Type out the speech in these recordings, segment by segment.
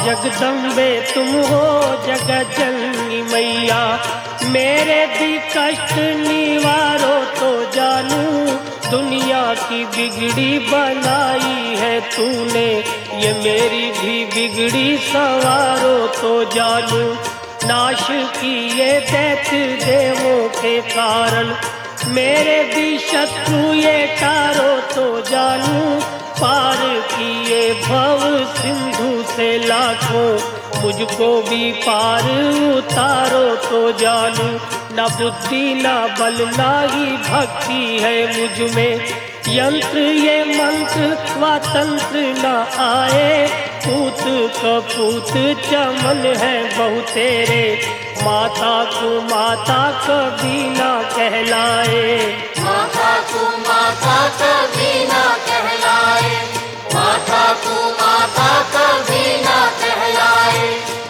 जगदम्बे तुम हो जगत जननी मैया, मेरे भी कष्ट निवारो तो जानू, दुनिया की बिगड़ी बनाई है तूने, ये मेरी भी बिगड़ी संवारो तो जानू। नाश किए दैत्य देवों के कारण, मेरे भी शत्रु ये टारो तो जानू, पार किए भव सिंधु से लाखों, मुझको भी पार उतारो तो जानू। न बुद्धि न बल ना ही भक्ति है मुझ में, यंत्र ये मंत्र व तंत्र न आए, पूत कपूत चमन है बहु तेरे, माता को माता कभी ना कहलाए। माता को माता कभी ना कहलाए, माता को माता कभी ना कहलाए।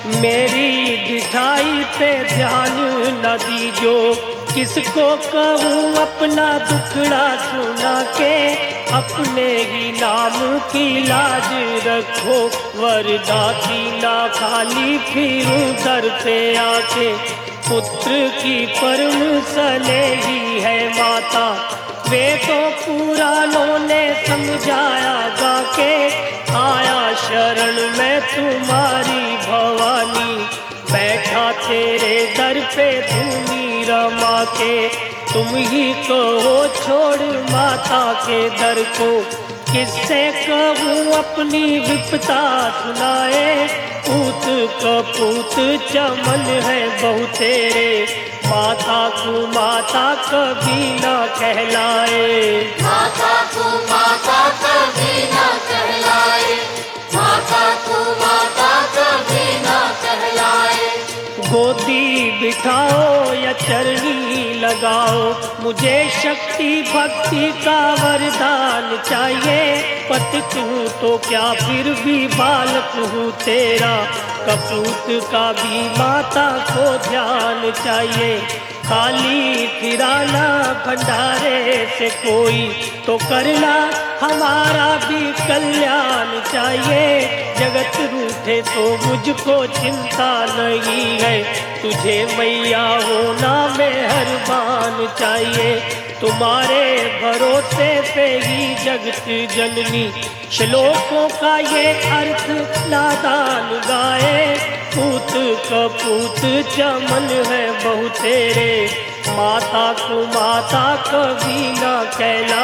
मेरी दिखाई पे ध्यान न दीजो, किसको कहूँ अपना दुखड़ा सुना के, अपने ही नाम की लाज रखो, वरदाती ना खाली फिरूं दर पे आके, पुत्र की परम स्नेही है माता, वे तो पुराणों ने समझाया गा के, आया शरण में तुम्हारी भवानी, बैठा तेरे दर पे धूनी रमा के, तुम ही कहो छोड़ माता के दर को, किससे कहूँ अपनी विपदा सुनाए, पूत कपूत चमन है बहु तेरे, माता को माता कभी ना कहलाए। माता को माता कभी ना कहलाए, माता को माता कभी ना कहलाए। गोदी बिठाओ या चरनी लगाओ, मुझे शक्ति भक्ति का वरदान चाहिए, पतित हूँ तो क्या फिर भी बालक हूँ तेरा, कपूत का भी माता को ध्यान चाहिए, खाली फिराना भंडारे से कोई तो करना, हमारा भी कल्याण चाहिए, जगत रूठे तो मुझको चिंता नहीं है, तुझे मैया होना मेहरबान चाहिए, तुम्हारे भरोसे पे ही जगत जननी, श्लोकों का ये अर्थ नादान गाए, पूत कपूत चमन है बहु तेरे, माता को माता कभी ना कहला।